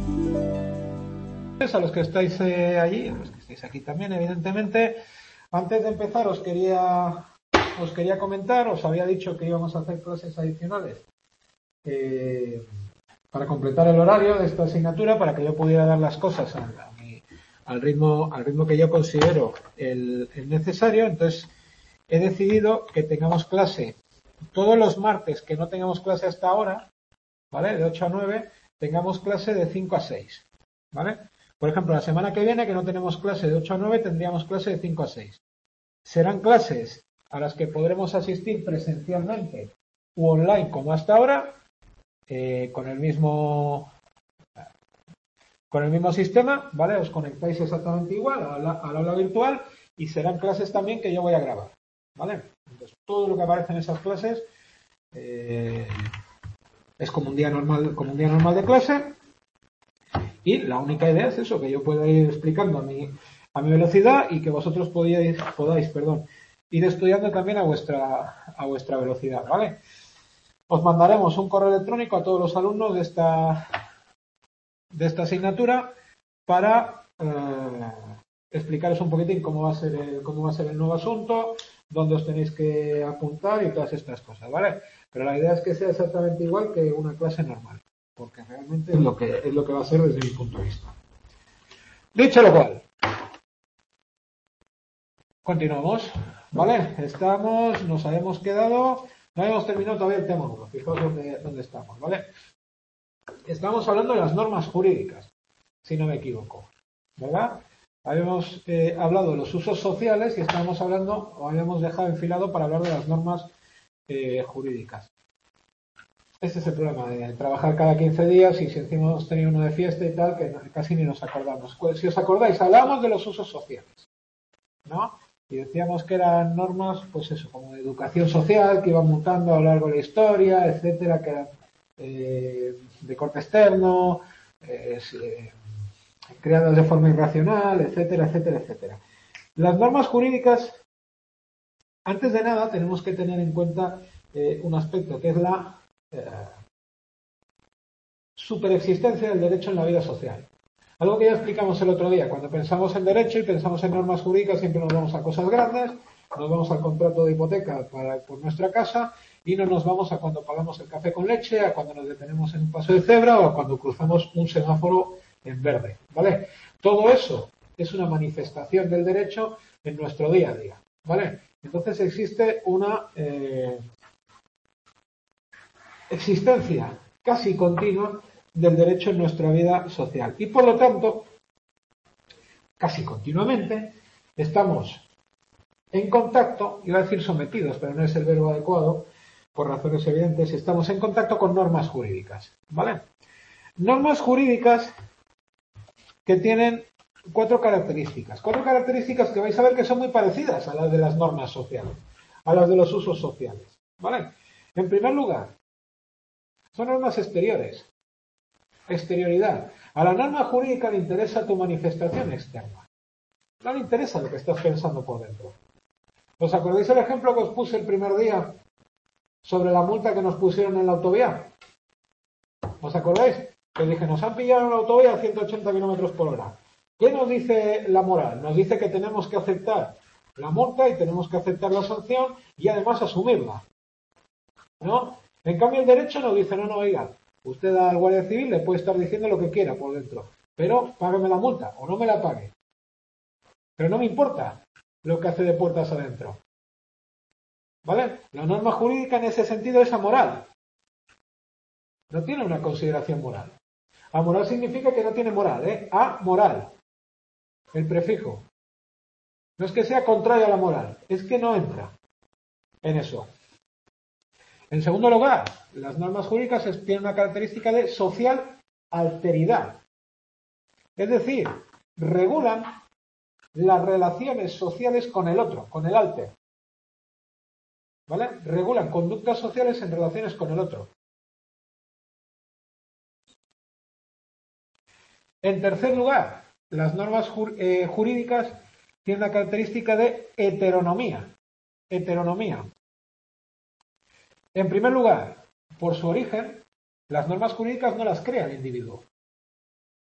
A los que estáis allí, a los que estáis aquí también, evidentemente. Antes de empezar os quería comentar, os había dicho que íbamos a hacer clases adicionales para completar el horario de esta asignatura, para que yo pudiera dar las cosas al ritmo que yo considero el necesario. Entonces he decidido que tengamos clase todos los martes, que no tengamos clase hasta ahora, ¿vale? De 8 a 9, tengamos clase de 5 a 6, ¿vale? Por ejemplo, la semana que viene, que no tenemos clase de 8 a 9, tendríamos clase de 5 a 6. Serán clases a las que podremos asistir presencialmente u online como hasta ahora, con el mismo sistema, ¿vale? Os conectáis exactamente igual al aula virtual y serán clases también que yo voy a grabar, ¿vale? Entonces, todo lo que aparece en esas clases es como un día normal de clase, y la única idea es eso, que yo pueda ir explicando a mi velocidad y que vosotros podáis ir estudiando también a vuestra velocidad, ¿vale? Os mandaremos un correo electrónico a todos los alumnos de esta asignatura para explicaros un poquitín cómo va a ser el nuevo asunto, dónde os tenéis que apuntar y todas estas cosas, ¿vale? Pero la idea es que sea exactamente igual que una clase normal, porque realmente es lo que va a ser desde mi punto de vista. Dicho lo cual, continuamos, ¿vale? Nos habíamos quedado, no habíamos terminado todavía el tema 1, fijaos dónde estamos, ¿vale? Estamos hablando de las normas jurídicas, si no me equivoco, ¿verdad? Habíamos hablado de los usos sociales y habíamos dejado enfilado para hablar de las normas jurídicas. Este es el problema de trabajar cada 15 días y si encima hemos tenido uno de fiesta y tal, que casi ni nos acordamos. Si os acordáis, hablábamos de los usos sociales, ¿no? Y decíamos que eran normas, pues eso, como de educación social, que iban mutando a lo largo de la historia, etcétera, que eran de corte externo, creadas de forma irracional, etcétera, etcétera, etcétera. Las normas jurídicas, antes de nada, tenemos que tener en cuenta un aspecto, que es la superexistencia del derecho en la vida social. Algo que ya explicamos el otro día. Cuando pensamos en derecho y pensamos en normas jurídicas, siempre nos vamos a cosas grandes, nos vamos al contrato de hipoteca por nuestra casa y no nos vamos a cuando pagamos el café con leche, a cuando nos detenemos en un paso de cebra o a cuando cruzamos un semáforo en verde, ¿vale? Todo eso es una manifestación del derecho en nuestro día a día, ¿vale? Entonces existe una existencia casi continua del derecho en nuestra vida social. Y por lo tanto, casi continuamente, estamos en contacto, iba a decir sometidos, pero no es el verbo adecuado, por razones evidentes, estamos en contacto con normas jurídicas, ¿vale? Normas jurídicas que tienen cuatro características que vais a ver que son muy parecidas a las de las normas sociales, a las de los usos sociales, ¿vale? En primer lugar, son normas exteriores. Exterioridad. A la norma jurídica le interesa tu manifestación externa. No le interesa lo que estás pensando por dentro. ¿Os acordáis el ejemplo que os puse el primer día sobre la multa que nos pusieron en la autovía? ¿Os acordáis? Que dije, nos han pillado en la autovía a 180 kilómetros por hora. ¿Qué nos dice la moral? Nos dice que tenemos que aceptar la multa y tenemos que aceptar la sanción y además asumirla, ¿no? En cambio el derecho nos dice, no, oiga, usted al guardia civil le puede estar diciendo lo que quiera por dentro, pero págame la multa o no me la pague. Pero no me importa lo que hace de puertas adentro, ¿vale? La norma jurídica en ese sentido es amoral. No tiene una consideración moral. Amoral significa que no tiene moral, ¿eh? Amoral. El prefijo. No es que sea contrario a la moral, es que no entra en eso. En segundo lugar, las normas jurídicas tienen una característica de social alteridad. Es decir, regulan las relaciones sociales con el otro, con el alter. ¿Vale? Regulan conductas sociales en relaciones con el otro. En tercer lugar, las normas jurídicas tienen la característica de heteronomía. Heteronomía. En primer lugar, por su origen, las normas jurídicas no las crea el individuo.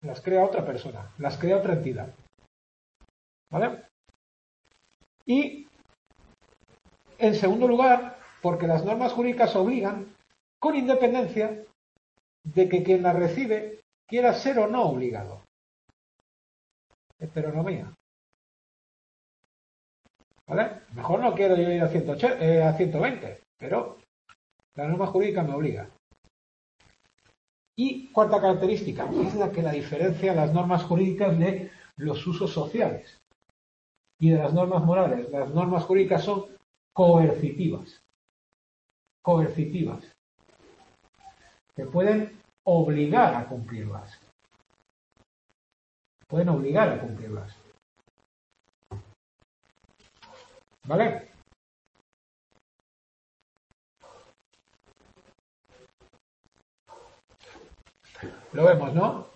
las crea otra persona, las crea otra entidad. ¿Vale? Y, en segundo lugar, porque las normas jurídicas obligan, con independencia de que quien las recibe quiera ser o no obligado. Heteronomía. ¿Vale? Mejor no quiero yo ir a 120, pero la norma jurídica me obliga. Y cuarta característica, es la que la diferencia las normas jurídicas de los usos sociales y de las normas morales. Las normas jurídicas son coercitivas. Coercitivas. Que pueden obligar a cumplirlas. Pueden obligar a cumplirlas. ¿Vale? Lo vemos, ¿no?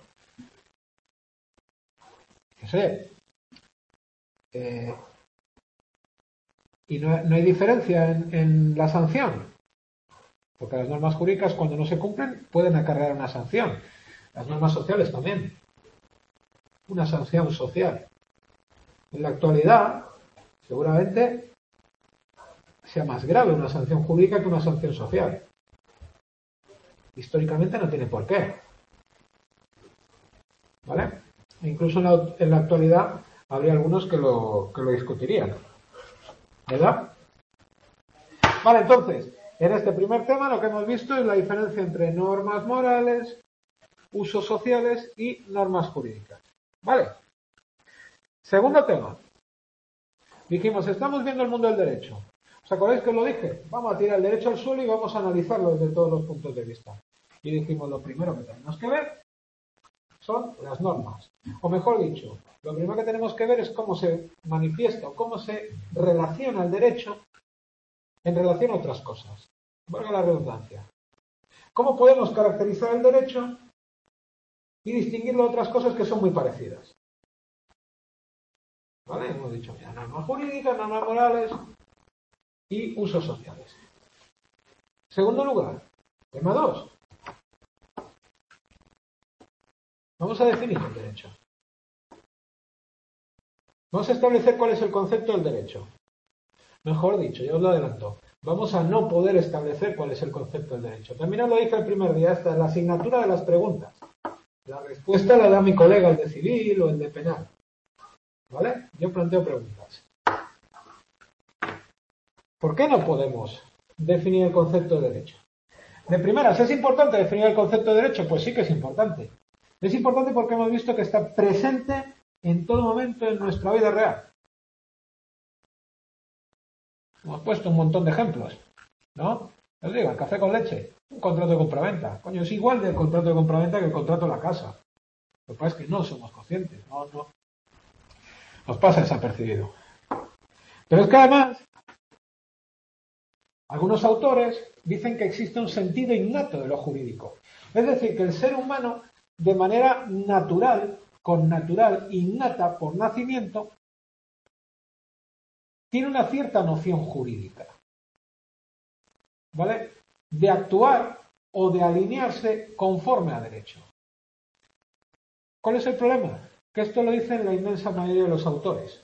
Y no hay diferencia en la sanción. Porque las normas jurídicas, cuando no se cumplen, pueden acarrear una sanción. Las normas sociales también. Una sanción social. En la actualidad, seguramente sea más grave una sanción jurídica que una sanción social. Históricamente no tiene por qué. ¿Vale? E incluso en la actualidad habría algunos que lo discutirían. ¿Verdad? Vale, entonces, en este primer tema lo que hemos visto es la diferencia entre normas morales, usos sociales y normas jurídicas. ¿Vale? Segundo tema. Dijimos, estamos viendo el mundo del derecho. ¿Os acordáis que os lo dije? Vamos a tirar el derecho al suelo y vamos a analizarlo desde todos los puntos de vista. Y dijimos, lo primero que tenemos que ver son las normas. O mejor dicho, lo primero que tenemos que ver es cómo se manifiesta o cómo se relaciona el derecho en relación a otras cosas. Valga la redundancia. ¿Cómo podemos caracterizar el derecho y distinguirlo de otras cosas que son muy parecidas? ¿Vale? Hemos dicho ya normas jurídicas, normas morales y usos sociales. Segundo lugar, tema 2. Vamos a definir el derecho. Vamos a establecer cuál es el concepto del derecho. Mejor dicho, ya os lo adelanto. Vamos a no poder establecer cuál es el concepto del derecho. También os lo dije el primer día, esta es la asignatura de las preguntas. La respuesta la da mi colega, el de civil o el de penal. ¿Vale? Yo planteo preguntas. ¿Por qué no podemos definir el concepto de derecho? De primeras, ¿es importante definir el concepto de derecho? Pues sí que es importante. Es importante porque hemos visto que está presente en todo momento en nuestra vida real. Hemos puesto un montón de ejemplos, ¿no? Os digo, el café con leche, un contrato de compraventa. Coño, es igual del contrato de compraventa que el contrato de la casa. Lo que pasa es que no somos conscientes, no. Nos pasa desapercibido. Pero es que además, algunos autores dicen que existe un sentido innato de lo jurídico. Es decir, que el ser humano, de manera natural, innata, por nacimiento, tiene una cierta noción jurídica. ¿Vale? De actuar o de alinearse conforme a derecho. ¿Cuál es el problema? Que esto lo dicen la inmensa mayoría de los autores.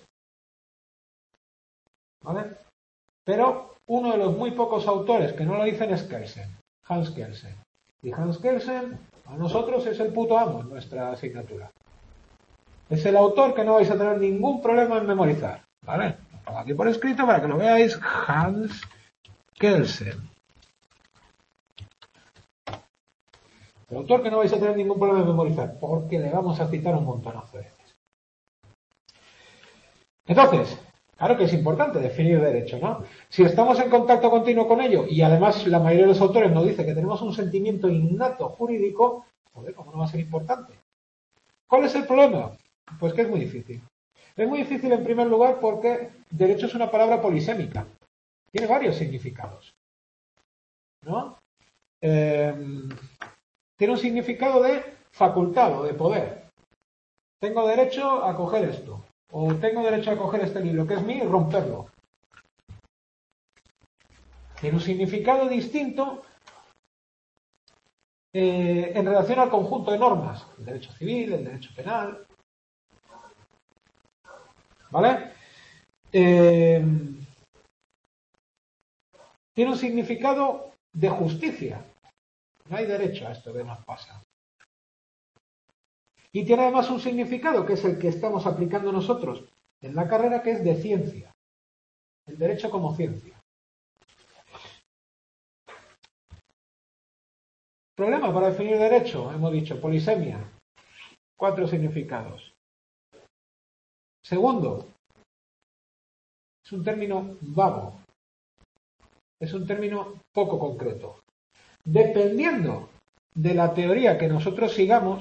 ¿Vale? Pero uno de los muy pocos autores que no lo dicen es Kelsen, Hans Kelsen. Y Hans Kelsen, a nosotros, es el puto amo en nuestra asignatura. Es el autor que no vais a tener ningún problema en memorizar. ¿Vale? Lo pongo aquí por escrito para que lo veáis. Hans Kelsen. El autor que no vais a tener ningún problema en memorizar, porque le vamos a citar un montonazo de veces. Entonces, claro que es importante definir derecho, ¿no? Si estamos en contacto continuo con ello, y además la mayoría de los autores nos dice que tenemos un sentimiento innato jurídico, joder, ¿cómo no va a ser importante? ¿Cuál es el problema? Pues que es muy difícil. Es muy difícil en primer lugar porque derecho es una palabra polisémica. Tiene varios significados, ¿no? Tiene un significado de facultad o de poder. Tengo derecho a coger esto. O tengo derecho a coger este libro que es mío y romperlo. Tiene un significado distinto en relación al conjunto de normas, el derecho civil, el derecho penal, ¿vale? Tiene un significado de justicia. No hay derecho a esto que nos pasa. Y tiene además un significado, que es el que estamos aplicando nosotros en la carrera, que es de ciencia. El derecho como ciencia. Problema para definir derecho, hemos dicho, polisemia. 4 significados. Segundo, es un término vago. Es un término poco concreto. Dependiendo de la teoría que nosotros sigamos,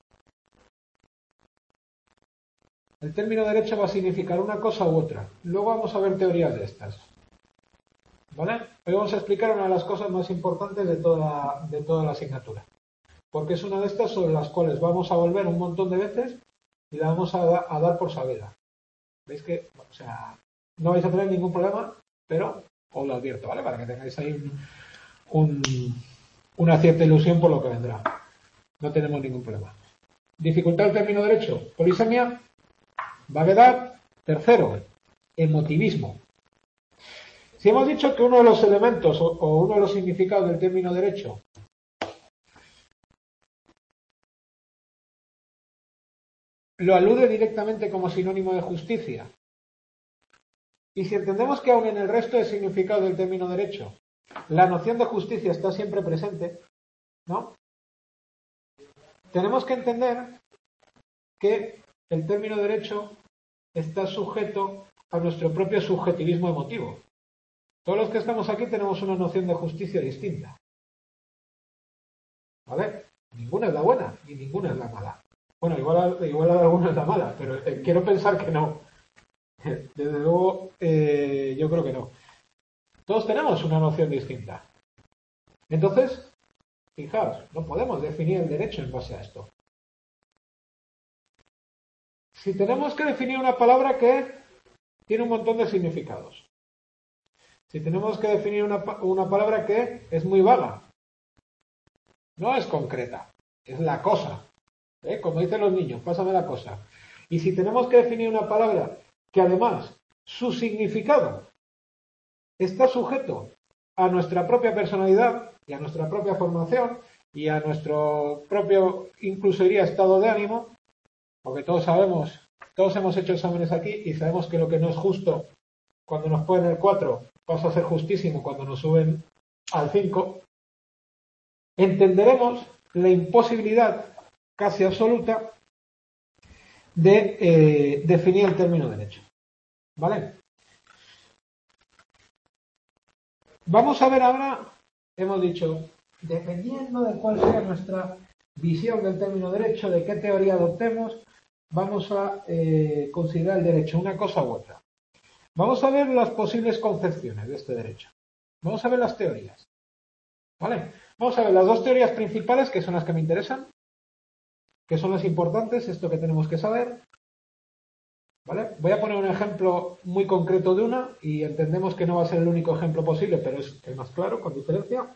el término derecho va a significar una cosa u otra. Luego vamos a ver teorías de estas. ¿Vale? Hoy vamos a explicar una de las cosas más importantes de toda la asignatura. Porque es una de estas sobre las cuales vamos a volver un montón de veces y la vamos a dar por sabida. ¿Veis que, o sea, no vais a tener ningún problema, pero os lo advierto, ¿vale? Para que tengáis ahí una cierta ilusión por lo que vendrá. No tenemos ningún problema. Dificultad del término derecho, polisemia, vaguedad. Tercero, emotivismo. Si hemos dicho que uno de los elementos o uno de los significados del término derecho lo alude directamente como sinónimo de justicia, y si entendemos que aún en el resto de significados del término derecho la noción de justicia está siempre presente, ¿no? Tenemos que entender que el término derecho está sujeto a nuestro propio subjetivismo emotivo. Todos los que estamos aquí tenemos una noción de justicia distinta. ¿Vale? Ninguna es la buena y ninguna es la mala. Bueno, igual alguna es la mala, pero quiero pensar que no. Desde luego, yo creo que no. Todos tenemos una noción distinta. Entonces, fijaos, no podemos definir el derecho en base a esto. Si tenemos que definir una palabra que tiene un montón de significados. Si tenemos que definir una palabra que es muy vaga, no es concreta, es la cosa. Como dicen los niños, pásame la cosa. Y si tenemos que definir una palabra que además su significado está sujeto a nuestra propia personalidad y a nuestra propia formación y a nuestro propio, incluso diría, estado de ánimo, porque todos sabemos, todos hemos hecho exámenes aquí y sabemos que lo que no es justo cuando nos ponen el 4 pasa a ser justísimo cuando nos suben al 5, entenderemos la imposibilidad casi absoluta de definir el término derecho. ¿Vale? Vamos a ver ahora, hemos dicho, dependiendo de cuál sea nuestra visión del término derecho, de qué teoría adoptemos, vamos a considerar el derecho una cosa u otra. Vamos a ver las posibles concepciones de este derecho. Vamos a ver las teorías. ¿Vale? Vamos a ver las dos teorías principales, que son las que me interesan, que son las importantes, esto que tenemos que saber. ¿Vale? Voy a poner un ejemplo muy concreto de una y entendemos que no va a ser el único ejemplo posible, pero es el más claro, con diferencia.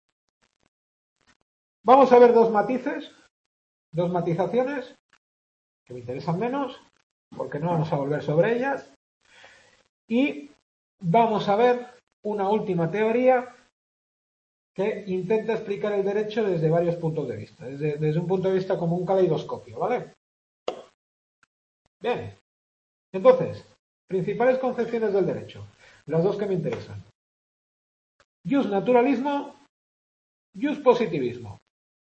Vamos a ver dos matices, dos matizaciones que me interesan menos, porque no vamos a volver sobre ellas. Y vamos a ver una última teoría que intenta explicar el derecho desde varios puntos de vista, desde un punto de vista como un caleidoscopio, ¿vale? Bien. Entonces, principales concepciones del derecho, las dos que me interesan. Jus naturalismo, jus positivismo.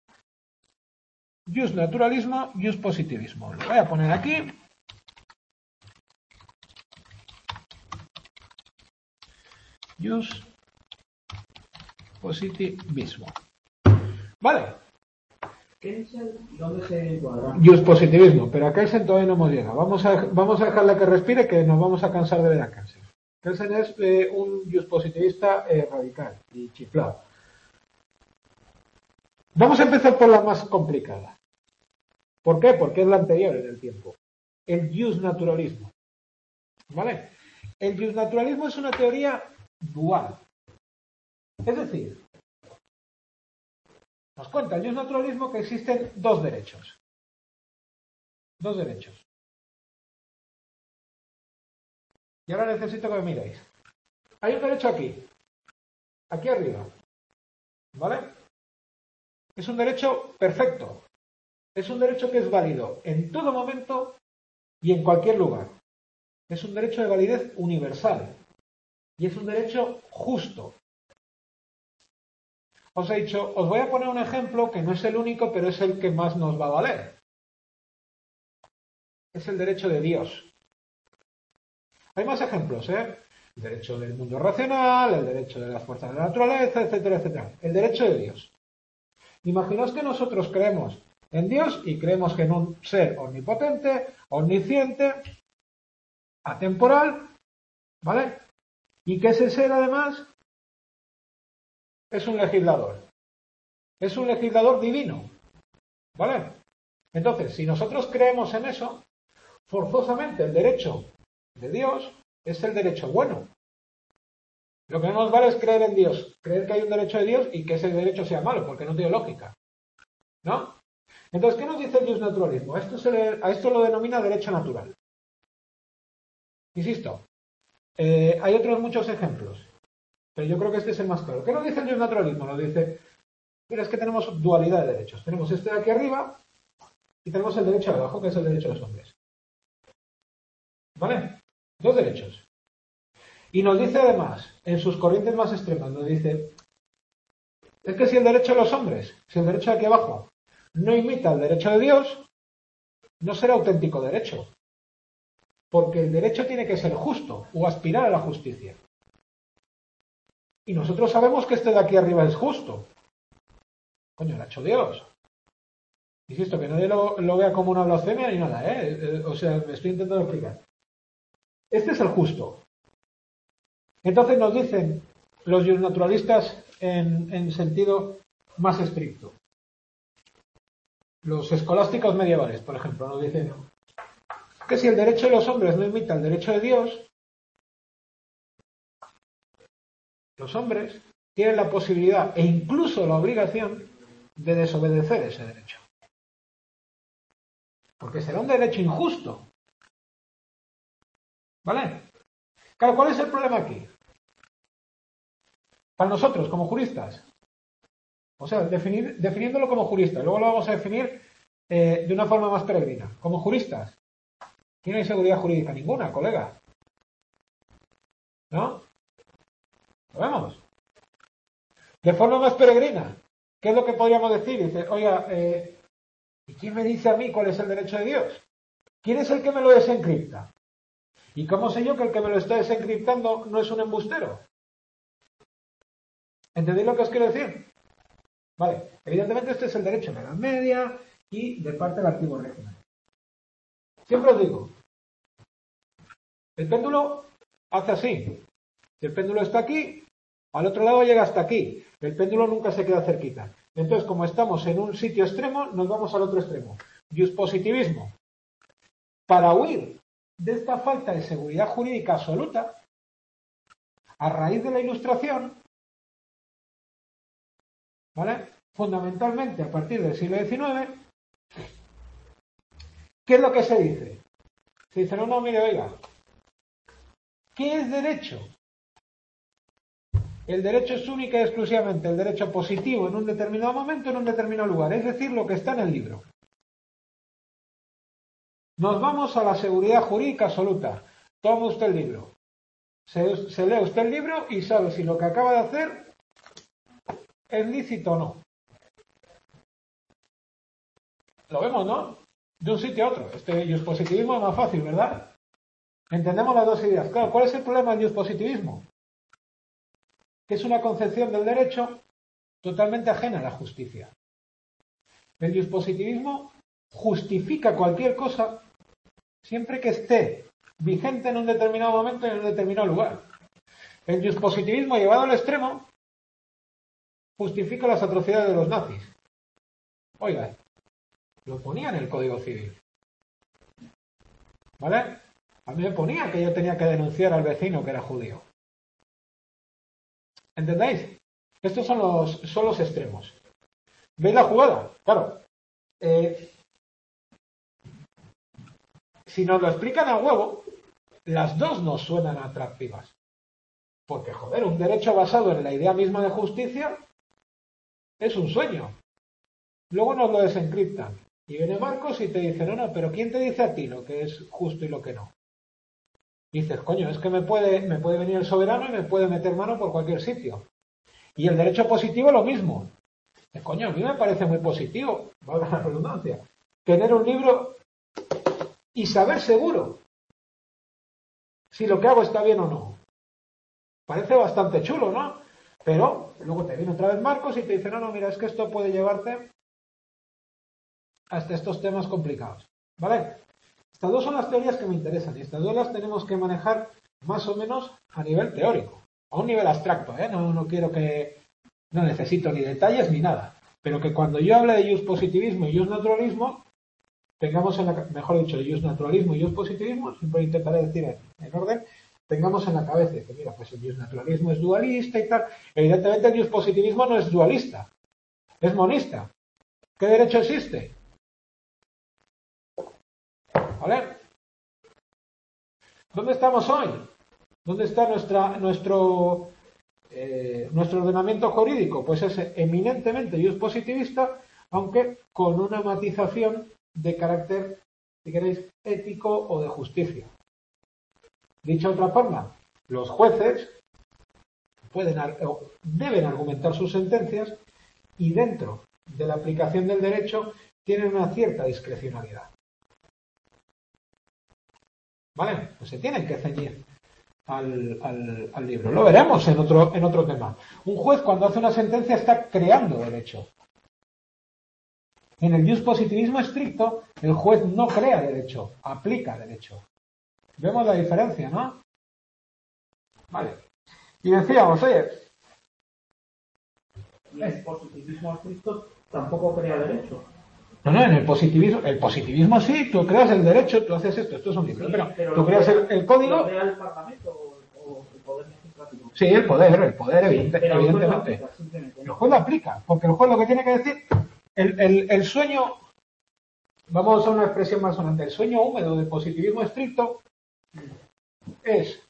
Jus naturalismo, jus positivismo. Lo voy a poner aquí. Jus positivismo. Vale. ¿Dónde se encuadra? Jus positivismo, pero a Kelsen todavía no hemos llegado. Vamos a dejarle que respire, que nos vamos a cansar de ver a Kelsen. Kelsen es un jus positivista radical y chiflado. Vamos a empezar por la más complicada. ¿Por qué? Porque es la anterior en el tiempo. El jus naturalismo. ¿Vale? El jus naturalismo es una teoría dual. Es decir, Nos cuenta el naturalismo que existen dos derechos. Dos derechos. Y ahora necesito que me miréis. Hay un derecho aquí arriba, ¿vale? Es un derecho perfecto. Es un derecho que es válido en todo momento y en cualquier lugar. Es un derecho de validez universal. Y es un derecho justo. Os he dicho, os voy a poner un ejemplo que no es el único, pero es el que más nos va a valer. Es el derecho de Dios. Hay más ejemplos, ¿eh? El derecho del mundo racional, el derecho de las fuerzas de la naturaleza, etcétera, etcétera. El derecho de Dios. Imaginaos que nosotros creemos en Dios y creemos que en un ser omnipotente, omnisciente, atemporal, ¿vale? Y que ese ser, además, es un legislador. Es un legislador divino, ¿vale? Entonces, si nosotros creemos en eso, forzosamente el derecho de Dios es el derecho bueno. Lo que no nos vale es creer en Dios, creer que hay un derecho de Dios y que ese derecho sea malo, porque no tiene lógica. ¿No? Entonces, ¿qué nos dice el naturalismo? A esto lo denomina derecho natural. Insisto, hay otros muchos ejemplos, pero yo creo que este es el más claro. ¿Qué nos dice el naturalismo? Nos dice, mira, es que tenemos dualidad de derechos. Tenemos este de aquí arriba y tenemos el derecho de abajo, que es el derecho de los hombres. ¿Vale? Dos derechos. Y nos dice además, en sus corrientes más extremas, nos dice, es que si el derecho de los hombres, si el derecho de aquí abajo, no imita el derecho de Dios, no será auténtico derecho. Porque el derecho tiene que ser justo o aspirar a la justicia. Y nosotros sabemos que este de aquí arriba es justo. Coño, lo ha hecho Dios. Insisto, que nadie lo vea como una blasfemia ni nada, ¿eh? O sea, me estoy intentando explicar. Este es el justo. Entonces nos dicen los naturalistas en sentido más estricto. Los escolásticos medievales, por ejemplo, nos dicen que si el derecho de los hombres no imita el derecho de Dios, los hombres tienen la posibilidad e incluso la obligación de desobedecer ese derecho. Porque será un derecho injusto. ¿Vale? Claro, ¿cuál es el problema aquí? Para nosotros, como juristas. O sea, definiéndolo como jurista. Luego lo vamos a definir de una forma más peregrina. Como juristas. ¿Quién hay seguridad jurídica? Ninguna, colega. ¿No? Lo vemos. De forma más peregrina. ¿Qué es lo que podríamos decir? Dice, oiga, ¿y quién me dice a mí cuál es el derecho de Dios? ¿Quién es el que me lo desencripta? ¿Y cómo sé yo que el que me lo está desencriptando no es un embustero? ¿Entendéis lo que os quiero decir? Vale, evidentemente este es el derecho de la Edad Media y de parte del antiguo régimen. Siempre os digo, el péndulo hace así. Si el péndulo está aquí, al otro lado llega hasta aquí. El péndulo nunca se queda cerquita. Entonces, como estamos en un sitio extremo, nos vamos al otro extremo. Positivismo. Para huir de esta falta de seguridad jurídica absoluta, a raíz de la Ilustración, ¿vale? Fundamentalmente a partir del siglo XIX, ¿qué es lo que se dice? Se dice, no, mire, oiga, ¿qué es derecho? El derecho es única y exclusivamente el derecho positivo en un determinado momento, en un determinado lugar, es decir, lo que está en el libro. Nos vamos a la seguridad jurídica absoluta. Toma usted el libro. Se lee usted el libro y sabe si lo que acaba de hacer es lícito o no. Lo vemos, ¿no? De un sitio a otro. Este positivismo es más fácil, ¿verdad? Entendemos las dos ideas. Claro, ¿cuál es el problema del positivismo? Que es una concepción del derecho totalmente ajena a la justicia. El positivismo justifica cualquier cosa siempre que esté vigente en un determinado momento y en un determinado lugar. El positivismo llevado al extremo justifica las atrocidades de los nazis. Oiga, lo ponía en el Código Civil. ¿Vale? A mí me ponía que yo tenía que denunciar al vecino que era judío. ¿Entendéis? Estos son los extremos. ¿Veis la jugada? Claro. Si nos lo explican a huevo, las dos nos suenan atractivas. Porque, joder, un derecho basado en la idea misma de justicia es un sueño. Luego nos lo desencriptan. Y viene Marcos y te dice, no, pero ¿quién te dice a ti lo que es justo y lo que no? Y dices, coño, es que me puede venir el soberano y me puede meter mano por cualquier sitio. Y el derecho positivo lo mismo. Coño, a mí me parece muy positivo, valga la redundancia, tener un libro y saber seguro si lo que hago está bien o no. Parece bastante chulo, ¿no? Pero luego te viene otra vez Marcos y te dice, no, mira, es que esto puede llevarte hasta estos temas complicados. ¿Vale? Estas dos son las teorías que me interesan y estas dos las tenemos que manejar más o menos a nivel teórico, a un nivel abstracto, ¿eh? No quiero que... No necesito ni detalles ni nada, pero que cuando yo hable de positivismo y naturalismo, tengamos mejor dicho, de naturalismo y positivismo, siempre intentaré decir en orden, tengamos en la cabeza que, mira, pues el naturalismo es dualista y tal. Evidentemente el positivismo no es dualista, es monista. ¿Qué derecho existe? ¿Vale? ¿Dónde estamos hoy? ¿Dónde está nuestro ordenamiento jurídico? Pues es eminentemente positivista, aunque con una matización de carácter, si queréis, ético o de justicia. Dicha otra forma, los jueces deben argumentar sus sentencias y dentro de la aplicación del derecho tienen una cierta discrecionalidad. ¿Vale? Pues se tienen que ceñir al libro. Lo veremos en otro tema. Un juez cuando hace una sentencia está creando derecho. En el positivismo estricto, el juez no crea derecho, aplica derecho. Vemos la diferencia, ¿no? Vale. Y decíamos, oye... Y el positivismo estricto tampoco crea derecho. No, en el positivismo sí, tú creas el derecho, tú haces esto es un libro, sí, pero tú creas el código... ¿Lo crea el Parlamento o el Poder Legislativo? Sí, el poder evidentemente. El juez lo aplica, porque el juez lo que tiene que decir, el sueño, vamos a usar una expresión más sonante, el sueño húmedo del positivismo estricto es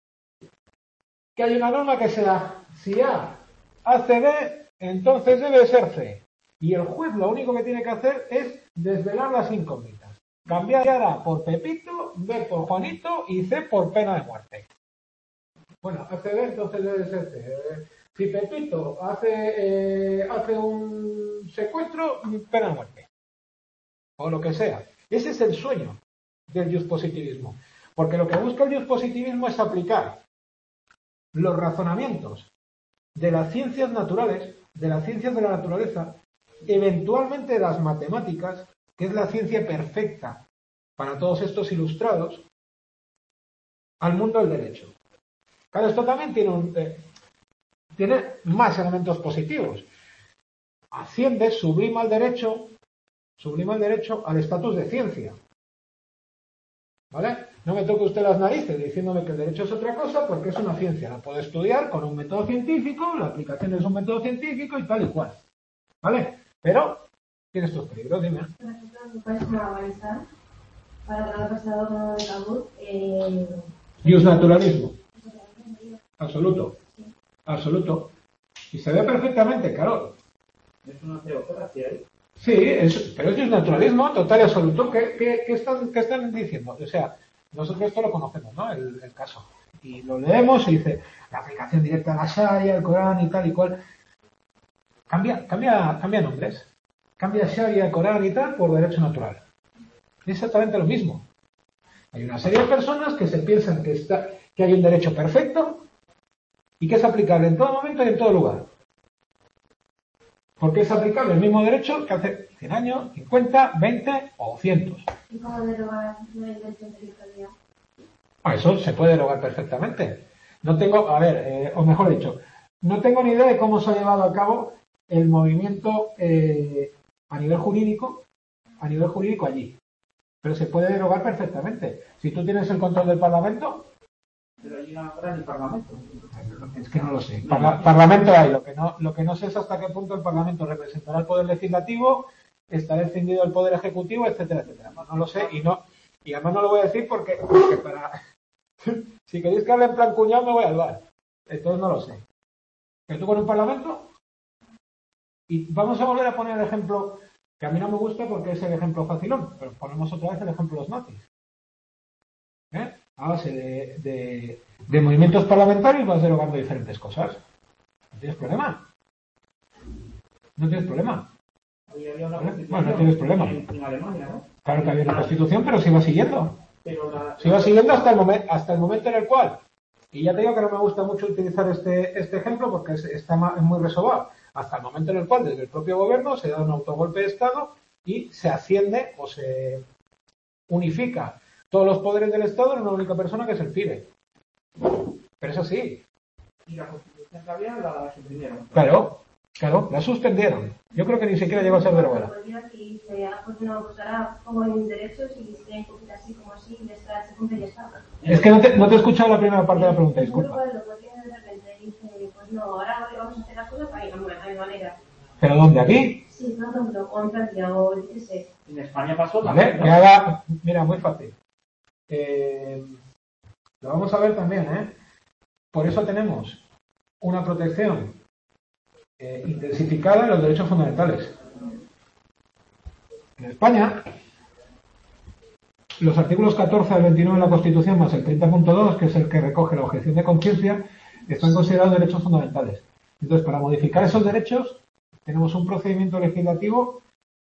que hay una norma que sea, si A hace B, entonces debe ser C. Y el juez lo único que tiene que hacer es desvelar las incógnitas. Cambiar A por Pepito, B por Juanito y C por pena de muerte. Bueno, hace B, entonces debe ser C. Si Pepito hace un secuestro, pena de muerte. O lo que sea. Ese es el sueño del positivismo. Porque lo que busca el positivismo es aplicar los razonamientos de las ciencias naturales, de las ciencias de la naturaleza, eventualmente de las matemáticas, que es la ciencia perfecta para todos estos ilustrados, al mundo del derecho. Claro, esto también tiene más elementos positivos. Asciende, sublima el derecho al estatus de ciencia. ¿Vale? No me toque usted las narices diciéndome que el derecho es otra cosa porque es una ciencia. La puedo estudiar con un método científico, la aplicación es un método científico y tal y cual. ¿Vale? Pero tiene estos peligros, dime. Por ejemplo, ¿me puedes formalizar para tratar pasado de tabú? Naturalismo. Absoluto. Absoluto. Y se ve perfectamente, claro. Es una teocracia, ¿eh? Sí, pero es naturalismo total y absoluto. ¿Qué están diciendo? O sea, nosotros esto lo conocemos, ¿no? El caso. Y lo leemos y dice la aplicación directa a la Sharia, el Corán y tal y cual. Cambia nombres. Cambia Sharia, Corán y tal por derecho natural. Es exactamente lo mismo. Hay una serie de personas que se piensan que hay un derecho perfecto y que es aplicable en todo momento y en todo lugar. Porque es aplicable el mismo derecho que hace 100 años, 50, 20 o 200. ¿Y cómo derogar el derecho de territorialidad? Eso se puede derogar perfectamente. O mejor dicho, no tengo ni idea de cómo se ha llevado a cabo el movimiento a nivel jurídico allí. Pero se puede derogar perfectamente. Si tú tienes el control del Parlamento, Pero allí no habrá ni parlamento. Es que no lo sé. Parlamento hay, lo que no sé es hasta qué punto el Parlamento representará el Poder Legislativo, estará extendido el Poder Ejecutivo, etcétera, etcétera. No lo sé y además no lo voy a decir porque si queréis que hable en plan cuñado me voy al bar. Entonces no lo sé. Pero tú con un Parlamento y vamos a volver a poner el ejemplo que a mí no me gusta porque es el ejemplo facilón, pero ponemos otra vez el ejemplo de los nazis. A base de movimientos parlamentarios vas derogando diferentes cosas. No tienes problema. No tienes problema. Había una ¿Vale? Bueno, no tienes problema. en Alemania, ¿no? Claro que había una constitución, pero se iba siguiendo. Pero Se iba siguiendo hasta el momento en el cual, y ya te digo que no me gusta mucho utilizar este ejemplo porque está muy resobado, hasta el momento en el cual desde el propio gobierno se da un autogolpe de Estado y se asciende o se unifica todos los poderes del Estado en una única persona que es el FIDE. Pero eso sí. Y la constitución que había la suprimieron. Claro, la suspendieron. Yo creo que ni siquiera llegó a ser derogada. Y pues no, pues ahora pongo mis derechos y si hay un así como así, se cumple y ya está. Es que no te he escuchado la primera parte de la pregunta, disculpa. Lo tiene de repente dice, pues no, ahora vamos a hacer las cosas a mi manera. ¿Pero dónde? ¿Aquí? Sí, por ejemplo, o en Francia, o yo qué sé. En España pasó ¿Vale? también, ¿no? Que haga, mira, muy fácil. Lo vamos a ver también, ¿eh? Por eso tenemos una protección intensificada en los derechos fundamentales. En España, los artículos 14 al 29 de la Constitución más el 30.2, que es el que recoge la objeción de conciencia, están considerados derechos fundamentales. Entonces, para modificar esos derechos, tenemos un procedimiento legislativo,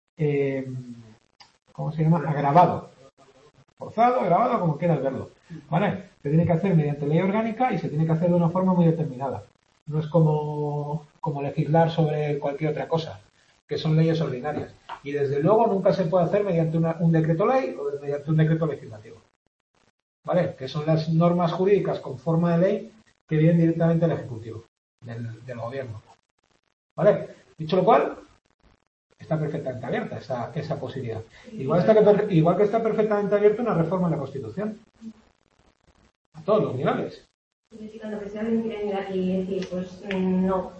¿cómo se llama? Agravado. Forzado, agravado, como quieras verlo. ¿Vale? Se tiene que hacer mediante ley orgánica y se tiene que hacer de una forma muy determinada. No es como legislar sobre cualquier otra cosa, que son leyes ordinarias. Y desde luego nunca se puede hacer mediante un decreto ley o mediante un decreto legislativo. ¿Vale? Que son las normas jurídicas con forma de ley que vienen directamente del Ejecutivo, del Gobierno. ¿Vale? Dicho lo cual, está perfectamente abierta esa posibilidad. Igual que está perfectamente abierta una reforma en la Constitución. A todos los niveles. Cuando que si alguien quiere venir aquí y decir, pues no.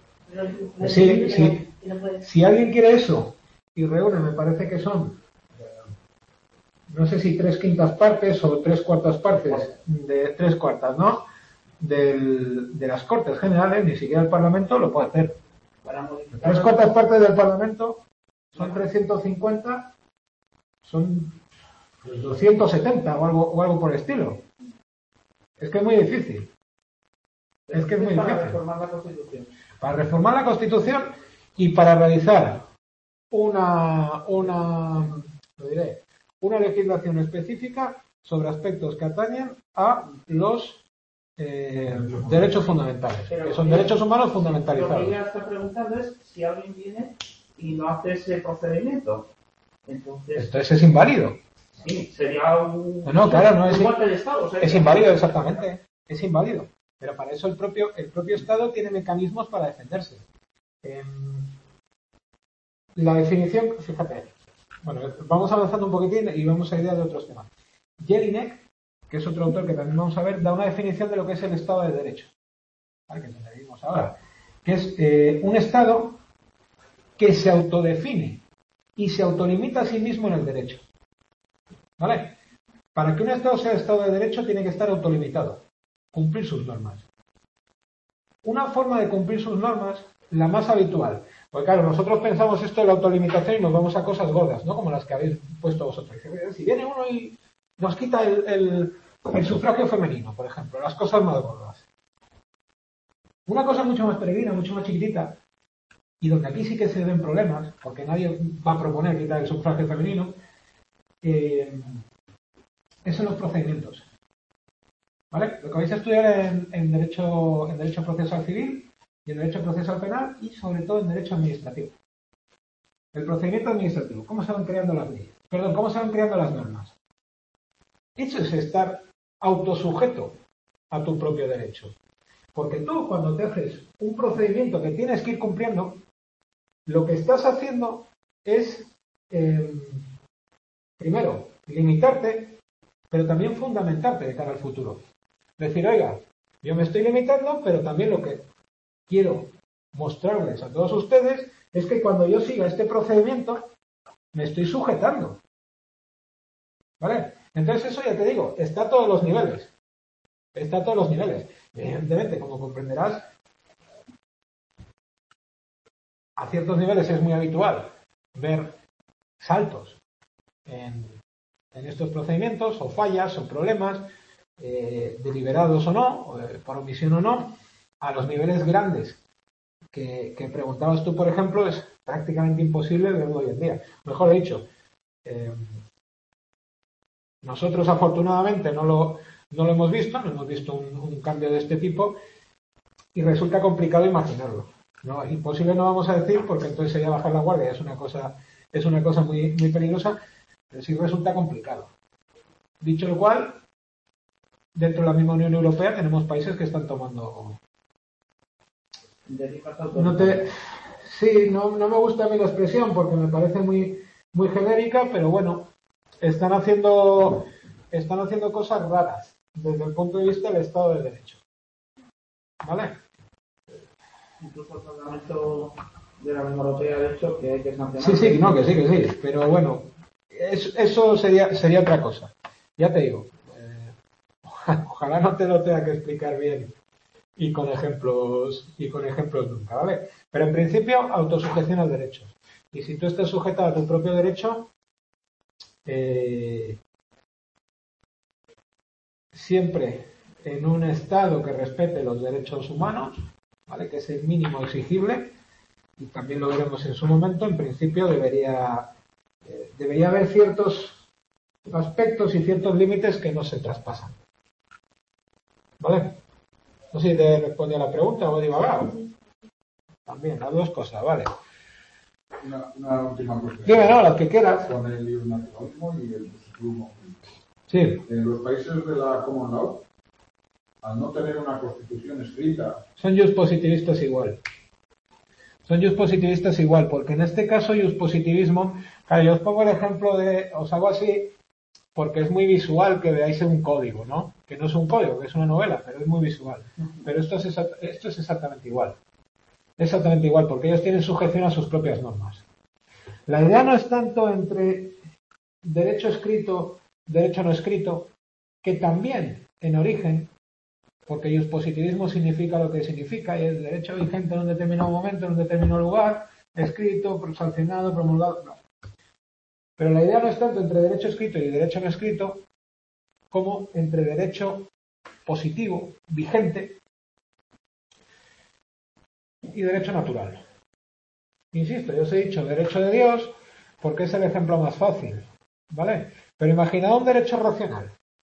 Sí. No puede. Si alguien quiere eso y reúne, me parece que son, no sé si 3/5 partes o 3/4 partes, de 3/4, ¿no? De las Cortes Generales, ni siquiera el Parlamento lo puede hacer. 3/4 partes del Parlamento son 350, son 270 o algo por el estilo. Es que es muy difícil. Para reformar la Constitución. Para reformar la Constitución y para realizar una legislación específica sobre aspectos que atañen a los derechos fundamentales, que son derechos humanos fundamentalizados. Lo que ella está preguntando es si alguien viene y no hace ese procedimiento. Entonces es inválido. Sí, sería un golpe de Estado. O sea, es inválido, exactamente. Es inválido. Pero para eso el propio Estado tiene mecanismos para defenderse. La definición, fíjate, bueno, vamos avanzando un poquitín y vamos a ideas de otros temas. Jelinek, que es otro autor que también vamos a ver, da una definición de lo que es el Estado de Derecho, ¿vale? Que es donde vivimos ahora, que es un Estado que se autodefine y se autolimita a sí mismo en el derecho. ¿Vale? Para que un Estado sea Estado de Derecho tiene que estar autolimitado, cumplir sus normas. Una forma de cumplir sus normas, la más habitual, porque claro, nosotros pensamos esto de la autolimitación y nos vamos a cosas gordas, ¿no? Como las que habéis puesto vosotros. Si viene uno y nos quita el sufragio femenino, por ejemplo, las cosas más gordas. Una cosa mucho más peregrina, mucho más chiquitita, y donde aquí sí que se ven problemas, porque nadie va a proponer quitar el sufragio femenino, es en los procedimientos. ¿Vale? Lo que vais a estudiar en derecho procesal civil y en derecho procesal penal y sobre todo en derecho administrativo. El procedimiento administrativo, ¿cómo se van creando las leyes? Perdón, ¿cómo se van creando las normas? Eso es estar autosujeto a tu propio derecho. Porque tú, cuando te haces un procedimiento que tienes que ir cumpliendo, lo que estás haciendo es, primero, limitarte, pero también fundamentarte de cara al futuro. Decir, oiga, yo me estoy limitando, pero también lo que quiero mostrarles a todos ustedes es que cuando yo siga este procedimiento, me estoy sujetando. ¿Vale? Entonces eso ya te digo, está a todos los niveles. Está a todos los niveles. Evidentemente, como comprenderás, a ciertos niveles es muy habitual ver saltos en estos procedimientos, o fallas, o problemas, deliberados o no, por omisión o no, a los niveles grandes que preguntabas tú, por ejemplo, es prácticamente imposible verlo hoy en día. Mejor dicho, nosotros afortunadamente no lo hemos visto, no hemos visto un cambio de este tipo y resulta complicado imaginarlo. No, imposible no vamos a decir porque entonces sería bajar la guardia, es una cosa muy, muy peligrosa, pero sí resulta complicado. Dicho lo cual, dentro de la misma Unión Europea tenemos países que están tomando... No me gusta a mí la expresión porque me parece muy, muy genérica, pero bueno, están haciendo cosas raras desde el punto de vista del Estado de Derecho. ¿Vale? Incluso el Parlamento de la Unión Europea ha dicho que hay que sancionar. Que sí, pero bueno, eso sería otra cosa. Ya te digo, ojalá no te lo tenga que explicar bien y con ejemplos nunca, ¿vale? Pero en principio, autosujeción al derecho. Y si tú estás sujetado a tu propio derecho, siempre en un Estado que respete los derechos humanos, ¿vale? Que es el mínimo exigible, y también lo veremos en su momento, en principio debería haber ciertos aspectos y ciertos límites que no se traspasan. ¿Vale? No sé si te respondí a la pregunta o he divagado. También, las dos cosas, ¿vale? Una última cuestión. Dime, no, las que quieras. Con el naturalismo y el positivismo. Sí. En los países de la Common Law, al no tener una constitución escrita... Son positivistas igual. Porque en este caso positivismo, claro, yo os pongo el ejemplo os hago así, porque es muy visual que veáis un código, ¿no? Que no es un código, que es una novela, pero es muy visual. Pero esto es exactamente igual. Exactamente igual, porque ellos tienen sujeción a sus propias normas. La idea no es tanto entre derecho escrito, derecho no escrito, que también en origen, porque positivismo significa lo que significa, y es derecho vigente en un determinado momento, en un determinado lugar, escrito, sancionado, promulgado, no. Pero la idea no es tanto entre derecho escrito y derecho no escrito, como entre derecho positivo, vigente, y derecho natural. Insisto, yo os he dicho derecho de Dios porque es el ejemplo más fácil, ¿vale? Pero imaginad un derecho racional,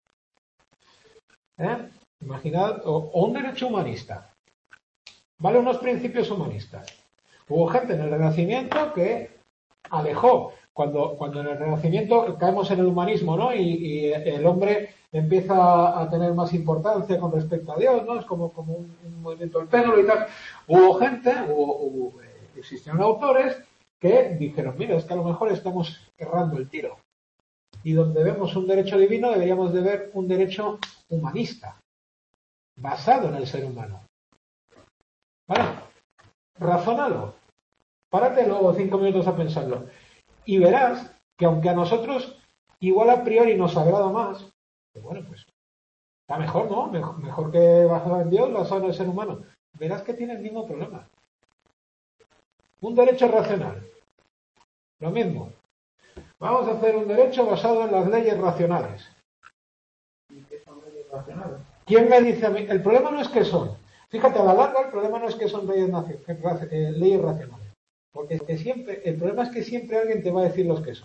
imaginad, o un derecho humanista, ¿vale? Unos principios humanistas. Hubo gente en el Renacimiento que alejó, cuando en el Renacimiento caemos en el humanismo, ¿no? Y el hombre empieza a tener más importancia con respecto a Dios, ¿no? Es como un movimiento del péndulo y tal. Hubo gente, existieron autores que dijeron, mira, es que a lo mejor estamos errando el tiro. Y donde vemos un derecho divino deberíamos de ver un derecho humanista, basado en el ser humano. ¿Vale? Razónalo. Párate luego 5 minutos a pensarlo. Y verás que aunque a nosotros igual a priori nos agrada más, bueno, pues está mejor, ¿no? Mejor que basado en Dios, basado en el ser humano. Verás que tiene el mismo problema. Un derecho racional. Lo mismo. Vamos a hacer un derecho basado en las leyes racionales. ¿Y qué son leyes racionales? ¿Quién me dice a mí? El problema no es que son. Fíjate, a la larga el problema no es que son leyes racionales. Porque es que el problema es que siempre alguien te va a decir los que son.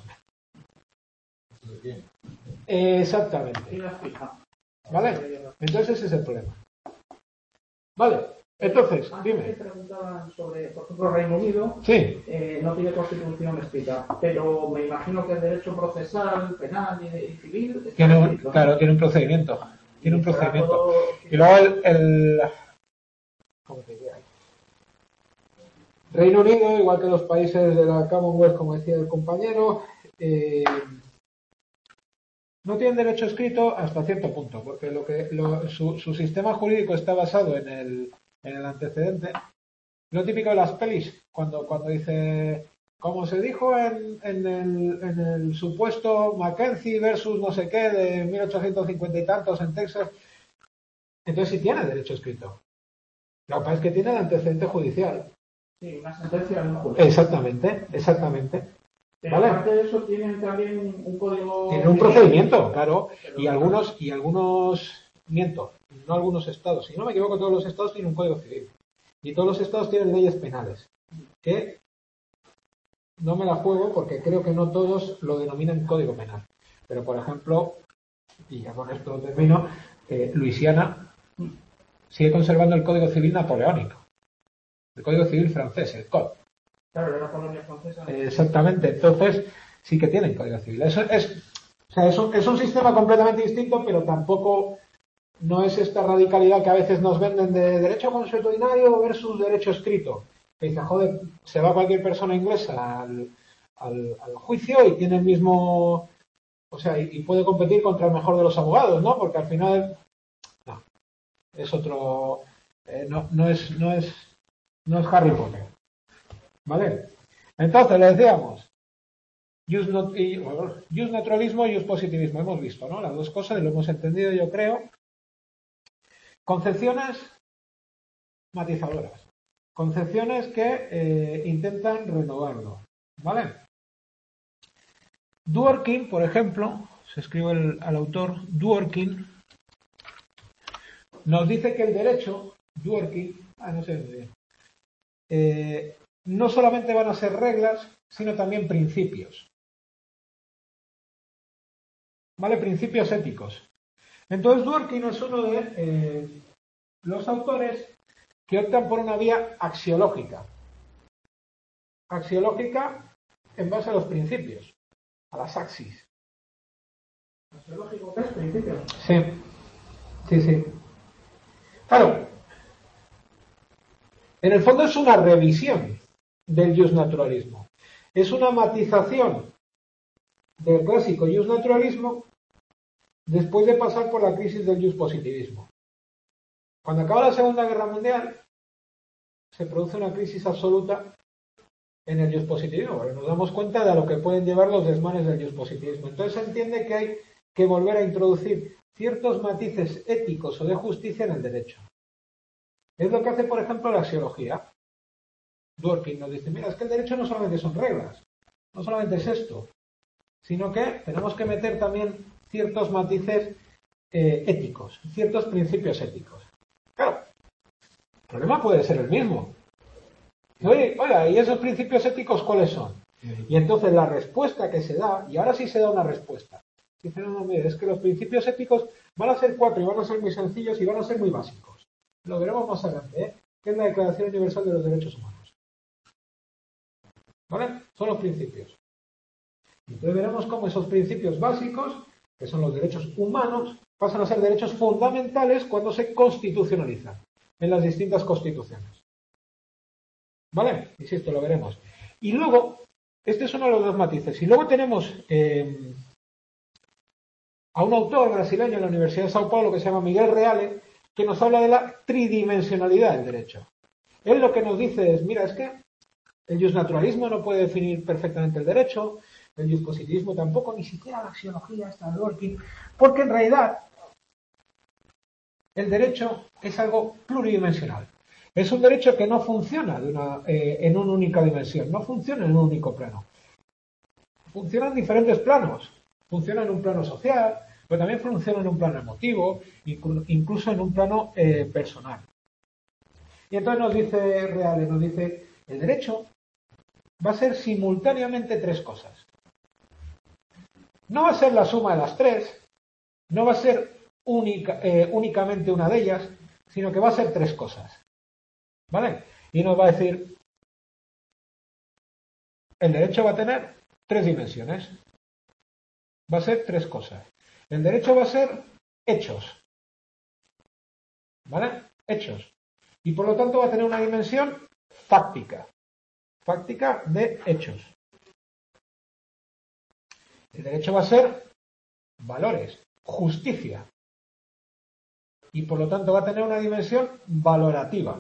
Exactamente. ¿Quién las fija? ¿Vale? Entonces ese es el problema. Vale. Entonces, dime. Antes te preguntaban sobre, por ejemplo, Reino Unido. Sí. No tiene constitución escrita, pero me imagino que el derecho procesal, penal y civil... Claro, tiene un procedimiento. Tiene un procedimiento. Y luego ¿cómo te diría? Reino Unido, igual que los países de la Commonwealth, como decía el compañero, No tienen derecho escrito hasta cierto punto, porque su sistema jurídico está basado en el antecedente. Lo típico de las pelis, cuando dice, como se dijo en el supuesto Mackenzie versus no sé qué de 1850 y tantos en Texas, entonces sí tiene derecho escrito. Lo que pasa es que tiene el antecedente judicial. Sí, una sentencia de un juez. Exactamente. Pero ¿Vale? aparte de eso, tienen también un código. Tiene un procedimiento, claro, y algunos, miento, no algunos estados, si no me equivoco, todos los estados tienen un código civil. Y todos los estados tienen leyes penales, que no me la juego porque creo que no todos lo denominan código penal. Pero, por ejemplo, y ya con esto termino, Luisiana sigue conservando el código civil napoleónico, el código civil francés, el COD. Claro, era la colonia francesa. Exactamente, entonces sí que tienen código civil. Es un sistema completamente distinto, pero tampoco no es esta radicalidad que a veces nos venden de derecho consuetudinario versus derecho escrito. Que dice, joder, se va cualquier persona inglesa al juicio y tiene el mismo, o sea, y puede competir contra el mejor de los abogados, ¿no? Porque al final, no, es otro, no es Harry Potter. ¿Vale? Entonces, le decíamos, jus naturalismo y jus positivismo. Hemos visto, ¿no? Las dos cosas, y lo hemos entendido, yo creo. Concepciones matizadoras. Concepciones que intentan renovarlo. ¿Vale? Dworkin, por ejemplo, se escribe al autor, Dworkin, nos dice que el derecho, Dworkin, no sé muy bien, no solamente van a ser reglas, sino también principios. ¿Vale? Principios éticos. Entonces Dworkin es uno de los autores que optan por una vía axiológica. Axiológica en base a los principios, a las axis. ¿Axiológico qué es? ¿Principio? Sí. Claro, en el fondo es una revisión del justnaturalismo. Es una matización del clásico justnaturalismo después de pasar por la crisis del justpositivismo. Cuando acaba la Segunda Guerra Mundial, se produce una crisis absoluta en el justpositivismo, porque nos damos cuenta de a lo que pueden llevar los desmanes del justpositivismo. Entonces se entiende que hay que volver a introducir ciertos matices éticos o de justicia en el derecho. Es lo que hace, por ejemplo, la axiología. Dworkin nos dice, mira, es que el derecho no solamente son reglas, no solamente es esto, sino que tenemos que meter también ciertos matices éticos, ciertos principios éticos. Claro, el problema puede ser el mismo. Oye, ¿y esos principios éticos cuáles son? Y entonces la respuesta que se da, y ahora sí se da una respuesta, dice, no, mire, es que los principios éticos van a ser 4 y van a ser muy sencillos y van a ser muy básicos. Lo veremos más adelante, que es la Declaración Universal de los Derechos Humanos. ¿Vale? Son los principios. Entonces veremos cómo esos principios básicos, que son los derechos humanos, pasan a ser derechos fundamentales cuando se constitucionalizan en las distintas constituciones. ¿Vale? Insisto, lo veremos. Y luego, este es uno de los dos matices. Y luego tenemos a un autor brasileño en la Universidad de Sao Paulo que se llama Miguel Reale, que nos habla de la tridimensionalidad del derecho. Él lo que nos dice es, mira, es que el justnaturalismo no puede definir perfectamente el derecho, el justpositivismo tampoco, ni siquiera la axiología, hasta Dworkin, porque en realidad el derecho es algo pluridimensional. Es un derecho que no funciona en una única dimensión, no funciona en un único plano. Funciona en diferentes planos. Funciona en un plano social, pero también funciona en un plano emotivo, incluso en un plano personal. Y entonces nos dice Reale, nos dice, el derecho va a ser simultáneamente 3 cosas. No va a ser la suma de las 3, no va a ser únicamente una de ellas, sino que va a ser 3 cosas. ¿Vale? Y nos va a decir, el derecho va a tener 3 dimensiones. Va a ser 3 cosas. El derecho va a ser hechos. ¿Vale? Hechos. Y por lo tanto va a tener una dimensión fáctica. Fáctica de hechos. El derecho va a ser valores, justicia. Y por lo tanto va a tener una dimensión valorativa.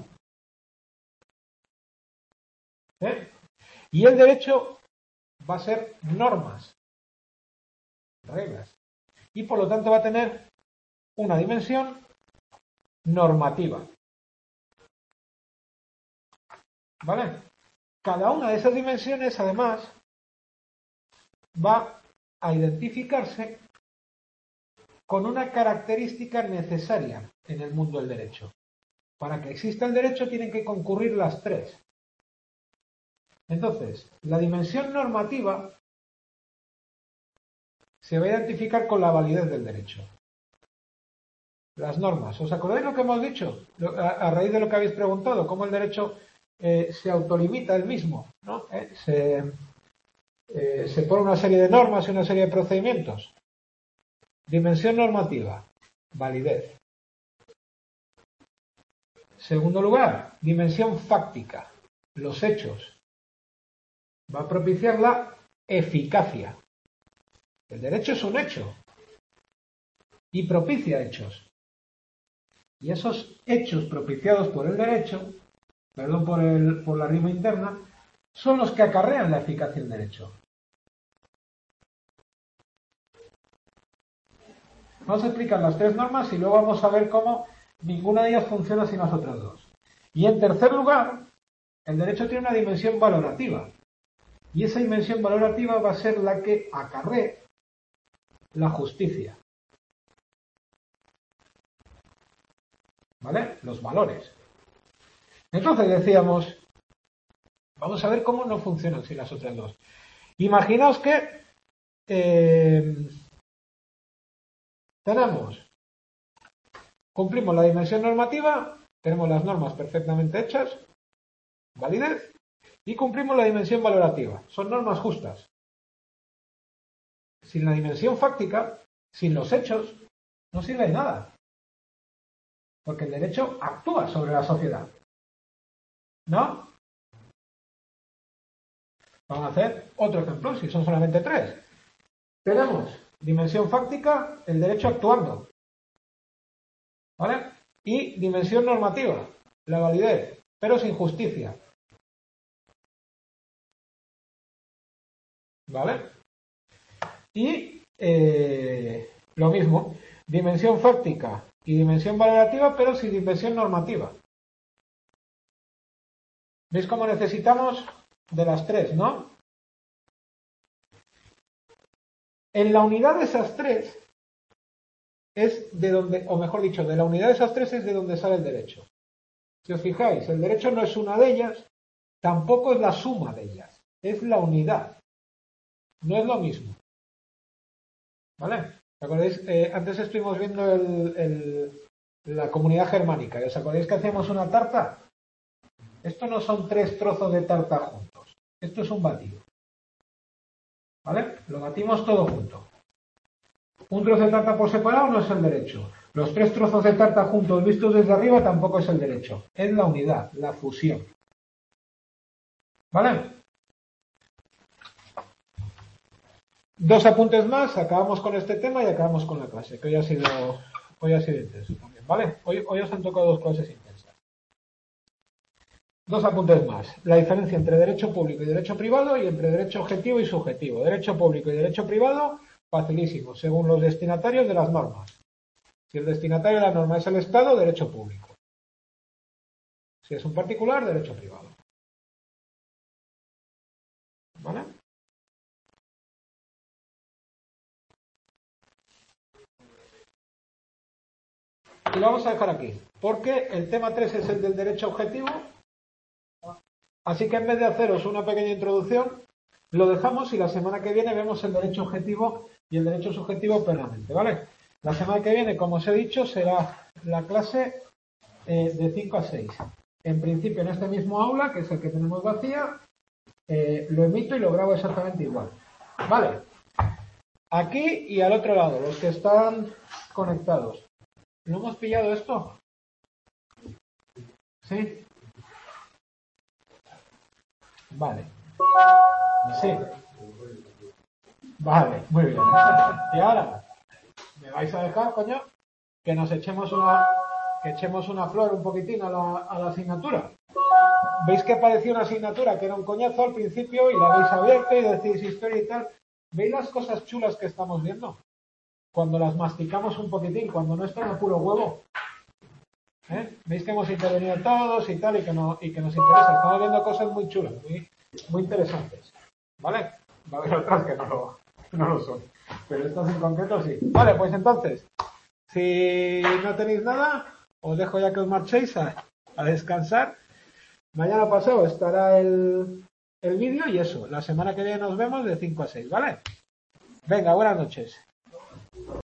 Y el derecho va a ser normas, reglas. Y por lo tanto va a tener una dimensión normativa. ¿Vale? Cada una de esas dimensiones, además, va a identificarse con una característica necesaria en el mundo del derecho. Para que exista el derecho tienen que concurrir las tres. Entonces, la dimensión normativa se va a identificar con la validez del derecho. Las normas. ¿Os acordáis lo que hemos dicho? A raíz de lo que habéis preguntado, cómo el derecho se autolimita él mismo, ¿no? Se pone una serie de normas y una serie de procedimientos. Dimensión normativa, validez. Segundo lugar, dimensión fáctica, los hechos. Va a propiciar la eficacia. El derecho es un hecho y propicia hechos. Y esos hechos propiciados por el derecho, perdón por la rima interna, son los que acarrean la eficacia del derecho. Vamos a explicar las tres normas y luego vamos a ver cómo ninguna de ellas funciona sin las otras dos. Y en tercer lugar, el derecho tiene una dimensión valorativa. Y esa dimensión valorativa va a ser la que acarree la justicia. ¿Vale? Los valores. Entonces decíamos, vamos a ver cómo no funcionan sin las otras dos. Imaginaos que cumplimos la dimensión normativa, tenemos las normas perfectamente hechas, validez, y cumplimos la dimensión valorativa. Son normas justas. Sin la dimensión fáctica, sin los hechos, no sirve de nada. Porque el derecho actúa sobre la sociedad. ¿No? Vamos a hacer otro ejemplo, si son solamente tres. Tenemos dimensión fáctica, el derecho actuando. ¿Vale? Y dimensión normativa, la validez, pero sin justicia. ¿Vale? Y lo mismo, dimensión fáctica y dimensión valorativa, pero sin dimensión normativa. ¿Veis cómo necesitamos de las tres, no? En la unidad de esas tres es de donde, o mejor dicho, de la unidad de esas tres es de donde sale el derecho. Si os fijáis, el derecho no es una de ellas, tampoco es la suma de ellas, es la unidad. No es lo mismo. ¿Vale? ¿Os acordáis? Antes estuvimos viendo la comunidad germánica. ¿Y os acordáis que hacíamos una tarta? Esto no son tres trozos de tarta juntos. Esto es un batido. ¿Vale? Lo batimos todo junto. Un trozo de tarta por separado no es el derecho. Los tres trozos de tarta juntos vistos desde arriba tampoco es el derecho. Es la unidad, la fusión. ¿Vale? Dos apuntes más, acabamos con este tema y acabamos con la clase, que hoy ha sido intenso también, ¿vale? Hoy os han tocado dos clases intensas. Dos apuntes más. La diferencia entre derecho público y derecho privado y entre derecho objetivo y subjetivo. Derecho público y derecho privado, facilísimo, según los destinatarios de las normas. Si el destinatario de la norma es el Estado, derecho público. Si es un particular, derecho privado. ¿Vale? Y lo vamos a dejar aquí, porque el tema 3 es el del derecho objetivo, así que en vez de haceros una pequeña introducción, lo dejamos y la semana que viene vemos el derecho objetivo y el derecho subjetivo plenamente, ¿vale? La semana que viene, como os he dicho, será la clase de 5 a 6. En principio en este mismo aula, que es el que tenemos vacía, lo emito y lo grabo exactamente igual, ¿vale? Aquí y al otro lado, los que están conectados. ¿No hemos pillado esto? ¿Sí? Vale. Sí. Vale, muy bien. ¿Y ahora? vais a dejar, coño, que nos echemos una flor un poquitín a la asignatura. ¿Veis que parecía una asignatura que era un coñazo al principio y la habéis abierto y decís historia y tal? ¿Veis las cosas chulas que estamos viendo? Cuando las masticamos un poquitín, cuando no están a puro huevo. ¿Veis que hemos intervenido todos y tal y que nos interesa? Estamos viendo cosas muy chulas, muy interesantes. ¿Vale? Va a haber otras que no lo son. Pero estas en concreto sí. Vale, pues entonces, si no tenéis nada, os dejo ya que os marchéis a descansar. Mañana pasado estará el vídeo y eso. La semana que viene nos vemos de 5 a 6, ¿vale? Venga, buenas noches.